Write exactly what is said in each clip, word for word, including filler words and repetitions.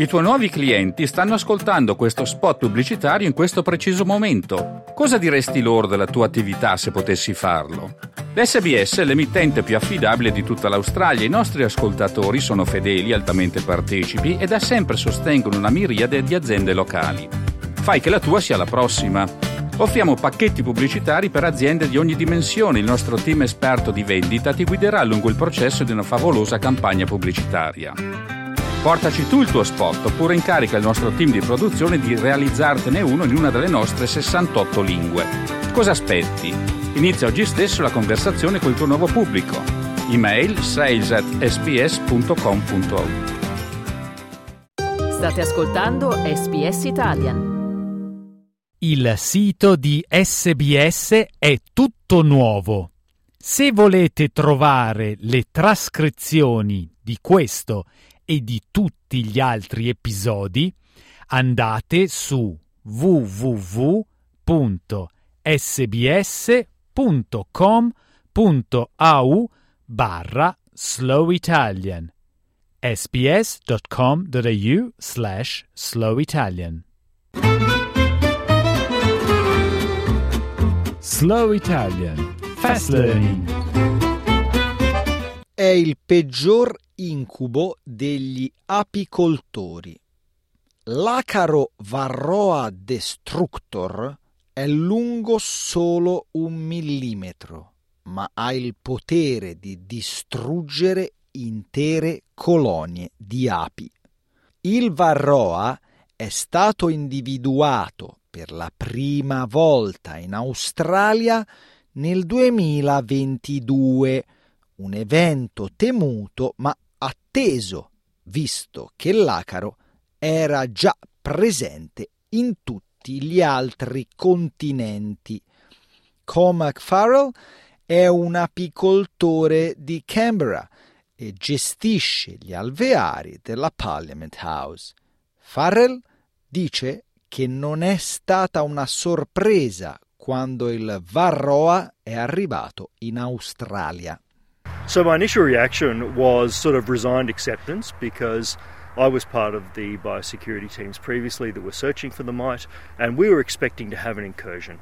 I tuoi nuovi clienti stanno ascoltando questo spot pubblicitario in questo preciso momento. Cosa diresti loro della tua attività se potessi farlo? L'S B S è l'emittente più affidabile di tutta l'Australia. I nostri ascoltatori sono fedeli, altamente partecipi e da sempre sostengono una miriade di aziende locali. Fai che la tua sia la prossima. Offriamo pacchetti pubblicitari per aziende di ogni dimensione. Il nostro team esperto di vendita ti guiderà lungo il processo di una favolosa campagna pubblicitaria. Portaci tu il tuo spot oppure incarica il nostro team di produzione di realizzartene uno in una delle nostre sessantotto lingue. Cosa aspetti? Inizia oggi stesso la conversazione col tuo nuovo pubblico. Email sales at s b s punto com punto a u. State ascoltando S B S Italian. Il sito di S B S è tutto nuovo. Se volete trovare le trascrizioni di questo e di tutti gli altri episodi, andate su w w w punto s b s punto com punto a u barra slow italian sbs.com.au slash slow Italian. Slow Italian. Fast Learning. È il peggior incubo degli apicoltori. L'Acaro Varroa destructor è lungo solo un millimetro, ma ha il potere di distruggere intere colonie di api. Il Varroa è stato individuato per la prima volta in Australia nel duemilaventidue, un evento temuto ma atteso, visto che l'acaro era già presente in tutti gli altri continenti. Cormac Farrell è un apicoltore di Canberra e gestisce gli alveari della Parliament House. Farrell dice che non è stata una sorpresa quando il Varroa è arrivato in Australia. So my initial reaction was sort of resigned acceptance, because I was part of the biosecurity teams previously that were searching for the mite, and we were expecting to have an incursion.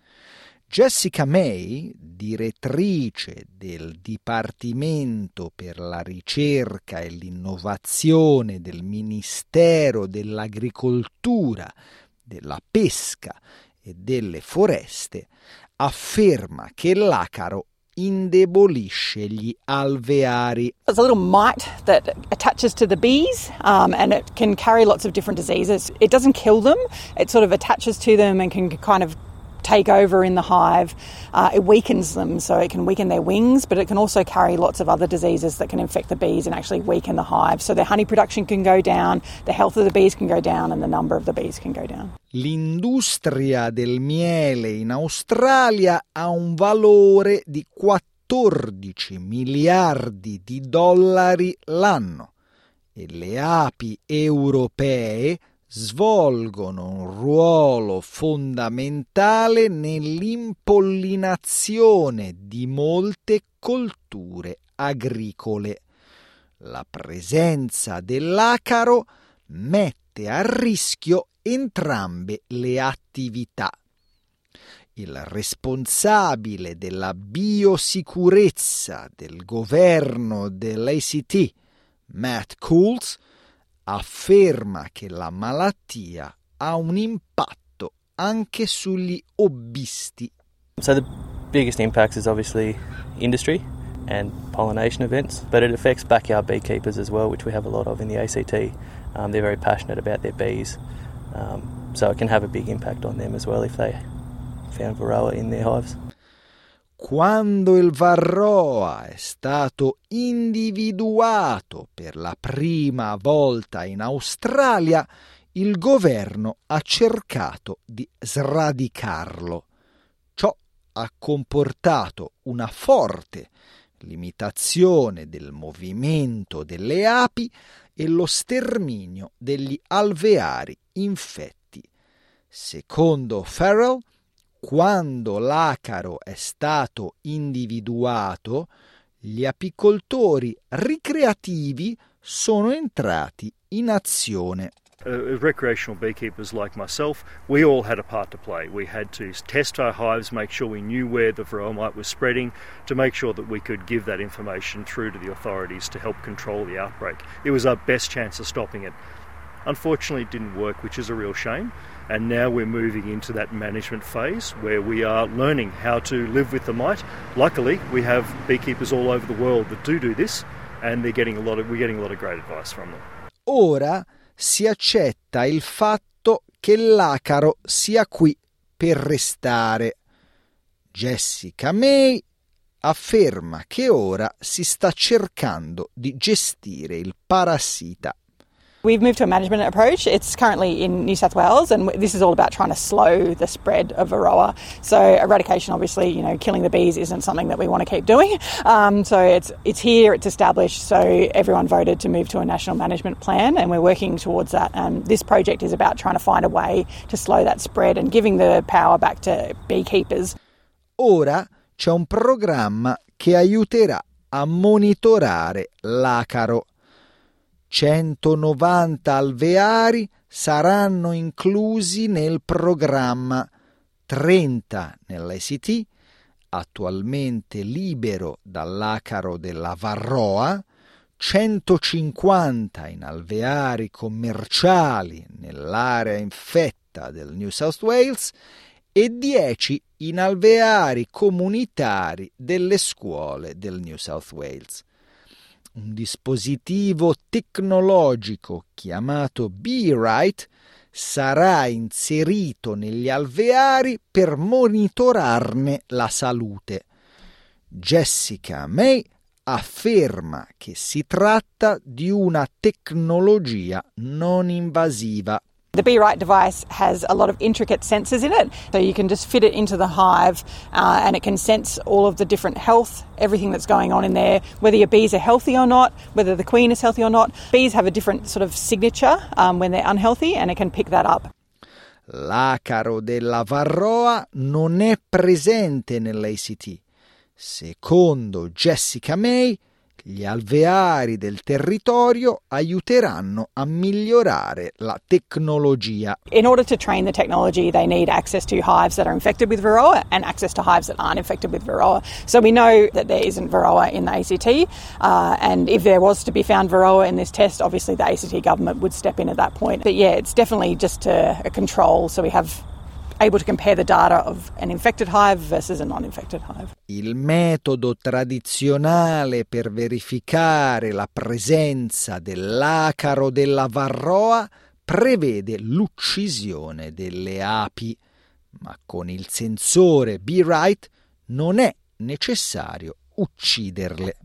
Jessica May, direttrice del Dipartimento per la ricerca e l'innovazione del Ministero dell'Agricoltura, della Pesca e delle Foreste, afferma che l'acaro indebolisce gli alveari. It's a little mite that attaches to the bees um, and it can carry lots of different diseases. It doesn't kill them, it sort of attaches to them and can kind of take over in the hive. Uh, it weakens them, so it can weaken their wings, but it can also carry lots of other diseases that can infect the bees and actually weaken the hive. So their honey production can go down, the health of the bees can go down, and the number of the bees can go down. L'industria del miele in Australia ha un valore di quattordici miliardi di dollari l'anno e le api europee svolgono un ruolo fondamentale nell'impollinazione di molte colture agricole. La presenza dell'acaro mette a rischio entrambe le attività. Il responsabile della biosicurezza del governo dell'A C T, Matt Cools, afferma che la malattia ha un impatto anche sugli hobbisti. So the biggest impacts is obviously industry and pollination events, but it affects backyard beekeepers as well, which we have a lot of in the A C T. Um, they're very passionate about their bees, um, so it can have a big impact on them as well if they found Varroa in their hives. Quando il Varroa è stato individuato per la prima volta in Australia, il governo ha cercato di sradicarlo. Ciò ha comportato una forte limitazione del movimento delle api e lo sterminio degli alveari infetti. Secondo Farrell, quando l'acaro è stato individuato, gli apicoltori ricreativi sono entrati in azione. Uh, recreational beekeepers like myself, we all had a part to play. We had to test our hives, make sure we knew where the varroa mite was spreading, to make sure that we could give that information through to the authorities to help control the outbreak. It was our best chance of stopping it. Unfortunately, it didn't work, which is a real shame. And now we're moving into that management phase where we are learning how to live with the mite. Luckily, we have beekeepers all over the world that do do this, and they're getting a lot of, we're getting a lot of great advice from them. Ora si accetta il fatto che l'acaro sia qui per restare. Jessica May afferma che ora si sta cercando di gestire il parassita. We've moved to a management approach. It's currently in New South Wales, and this is all about trying to slow the spread of varroa. So eradication, obviously, you know, killing the bees isn't something that we want to keep doing. Um, so it's it's here, it's established. So everyone voted to move to a national management plan, and we're working towards that. And this project is about trying to find a way to slow that spread and giving the power back to beekeepers. Ora c'è un programma che aiuterà a monitorare l'acaro. centonovanta alveari saranno inclusi nel programma, trenta nell'A C T, attualmente libero dall'acaro della varroa, centocinquanta in alveari commerciali nell'area infetta del New South Wales e dieci in alveari comunitari delle scuole del New South Wales. Un dispositivo tecnologico chiamato BeeRite sarà inserito negli alveari per monitorarne la salute. Jessica May afferma che si tratta di una tecnologia non invasiva. The BeeRite device has a lot of intricate sensors in it, so you can just fit it into the hive uh, and it can sense all of the different health, everything that's going on in there, whether your bees are healthy or not, whether the queen is healthy or not. Bees have a different sort of signature um, when they're unhealthy, and it can pick that up. L'acaro della varroa non è presente nell'A C T. Secondo Jessica May, gli alveari del territorio aiuteranno a migliorare la tecnologia. In order to train the technology, they need access to hives that are infected with varroa and access to hives that aren't infected with varroa. So we know that there isn't varroa in the A C T, uh, and if there was to be found varroa in this test, obviously the A C T government would step in at that point. But yeah, it's definitely just a, a control, so we have able to compare the data of an infected hive versus a non-infected hive. Il metodo tradizionale per verificare la presenza dell'acaro della varroa prevede l'uccisione delle api, ma con il sensore BeeRite non è necessario ucciderle.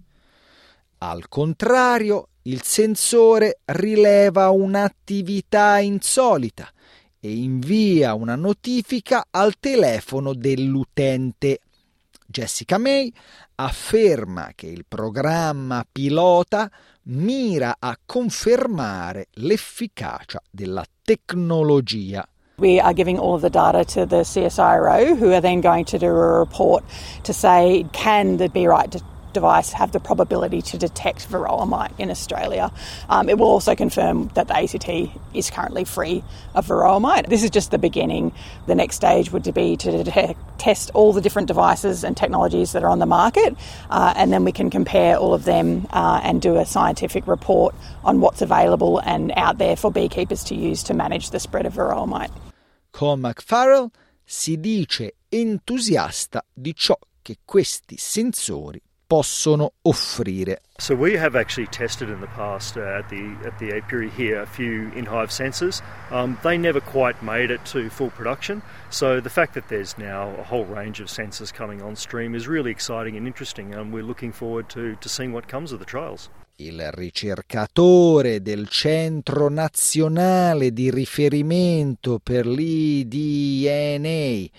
Al contrario, il sensore rileva un'attività insolita e invia una notifica al telefono dell'utente. Jessica May afferma che il programma pilota mira a confermare l'efficacia della tecnologia. We are giving all of the data to the C S I R O, who are then going to do a report to say, can the BeeRite device have the probability to detect varroa mite in Australia. Um, it will also confirm that the A C T is currently free of varroa mite. This is just the beginning. The next stage would be to detect, test all the different devices and technologies that are on the market, uh, and then we can compare all of them uh, and do a scientific report on what's available and out there for beekeepers to use to manage the spread of varroa mite. Con McFarrell si dice entusiasta di ciò che questi sensori possono offrire. So we have actually tested in the past uh, at the at the apiary here a few in-hive sensors. Um, they never quite made it to full production. So the fact that there's now a whole range of sensors coming on stream is really exciting and interesting, and we're looking forward to, to seeing what comes of the trials. Il ricercatore del Centro Nazionale di Riferimento per l'I D N A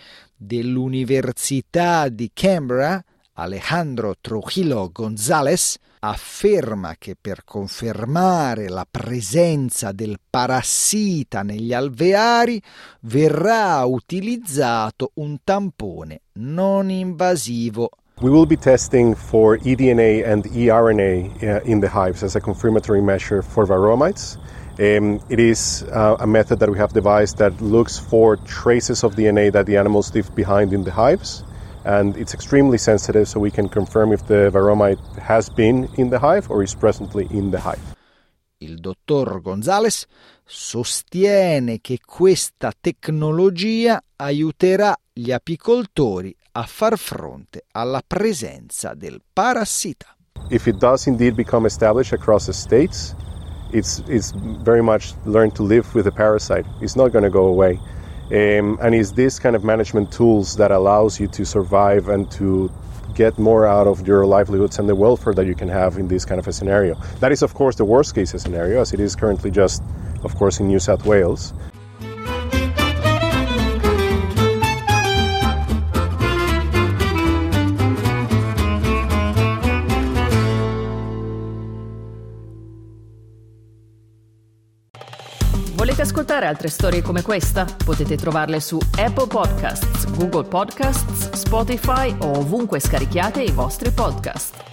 dell'Università di Canberra, Alejandro Trujillo González, afferma che per confermare la presenza del parassita negli alveari verrà utilizzato un tampone non invasivo. We will be testing for eDNA and eRNA uh, in the hives as a confirmatory measure for varroa mites. Um, it is uh, a method that we have devised that looks for traces of D N A that the animals leave behind in the hives, and it's extremely sensitive, so we can confirm if the varroa mite has been in the hive or is presently in the hive. Il dottor Gonzalez sostiene che questa tecnologia aiuterà gli apicoltori a far fronte alla presenza del parassita. If it does indeed become established across the states, it's it's very much learned to live with the parasite. It's not going to go away. Um, and it's this kind of management tools that allows you to survive and to get more out of your livelihoods and the welfare that you can have in this kind of a scenario. That is, of course, the worst case scenario, as it is currently just, of course, in New South Wales. Volete ascoltare altre storie come questa? Potete trovarle su Apple Podcasts, Google Podcasts, Spotify o ovunque scarichiate i vostri podcast.